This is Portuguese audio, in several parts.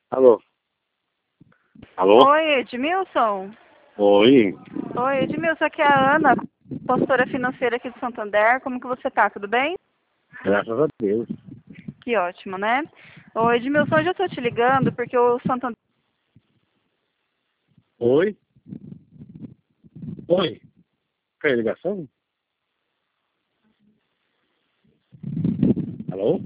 Alô? Alô? Oi, Edmilson. Oi. Oi, Edmilson, aqui é a Ana, consultora financeira aqui do Santander. Como que você tá? Tudo bem? Graças a Deus. Que ótimo, né? Oi, Edmilson, hoje eu tô te ligando porque o Santander... Oi? Oi? Quer ligação? Alô?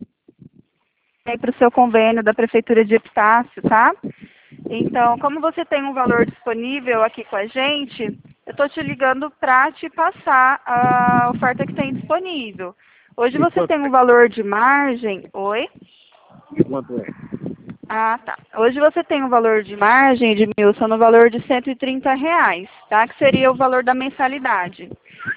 para o seu convênio da Prefeitura de Epitácio, tá? Então, como você tem um valor disponível aqui com a gente, eu tô te ligando para te passar a oferta que tem disponível. Hoje E você quanto tem um valor de margem... Oi? e quanto é? Ah, tá. Hoje você tem um valor de margem, Edmilson, no valor de R$ 130, tá? Que seria o valor da mensalidade.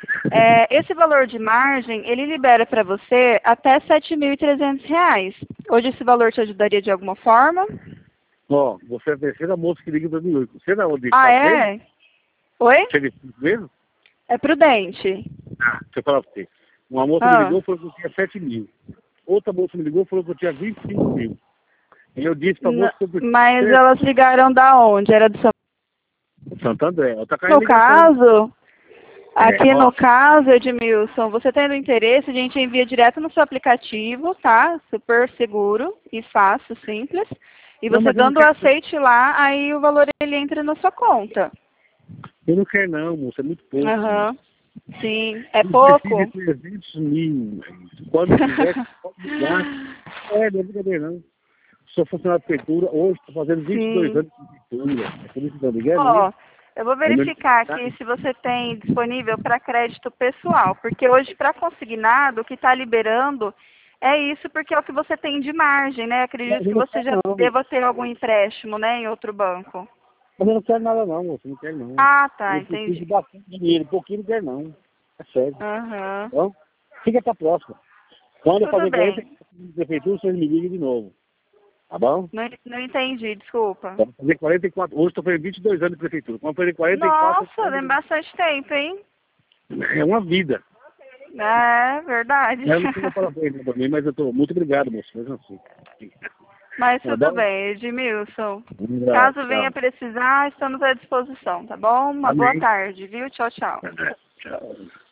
Esse valor de margem, ele libera para você até R$ 7.300. Hoje esse valor te ajudaria de alguma forma? Ó, você é a terceira moça que liga para mim hoje. Você não é o de Ah, quatro meses? é? Oi? Você é de 5 meses? É prudente. Deixa eu falar pra você. Uma moça me Ah, ligou e falou que eu tinha 7 mil. Outra moça me ligou e falou que eu tinha 25 mil. E eu disse pra moça que eu mas preciso elas ligaram da onde? Era do São... Santo André. Outra cara No ligação. caso, aqui Ó, no caso, Edmilson, você tendo interesse, a gente envia direto no seu aplicativo, tá? Super seguro e fácil, simples. E não, você mas eu não dando o quero. aceite lá, aí o valor ele entra na sua conta. Eu não quero não, moça. É muito pouco, moça. Aham. Sim. É Eu preciso de pouco? 300 mil. Quando quiser, pode ligar. Não é brincadeira não. Sou funcionário da prefeitura, hoje estou fazendo 22 Sim. anos de prefeitura. É por isso que eu tô ligando, né? Ó, eu vou Aí meu verificar aqui se você tem disponível para crédito pessoal, porque hoje para consignado o que está liberando é isso, porque é o que você tem de margem, né? mas Acredito eu que não você quero já não. deva ter algum empréstimo, né, em outro banco. Mas eu não quero nada não, moça. Não quero não. Ah, tá, Eu preciso de entendi. bastante dinheiro. Pouquinho não quero não. É sério. Aham. Então, fica pra próxima. Quando eu Tudo fazer 40 bem. de prefeitura, vocês me ligam de novo. Tá bom? Não entendi, desculpa. Vou fazer 44. Hoje estou fazendo 22 anos de prefeitura. Quando eu fazer 44, Nossa, tem bastante tempo, hein? é uma vida. É verdade. Eu não tenho parabéns né, pra mim, mas eu tô muito obrigado, moço. Mesmo assim. Mas Tá tudo bom? bem, Edmilson. Um abraço, Caso venha tchau. precisar, estamos à disposição, tá bom? Uma boa Amém. tarde, viu? Tchau, tchau. Tchau.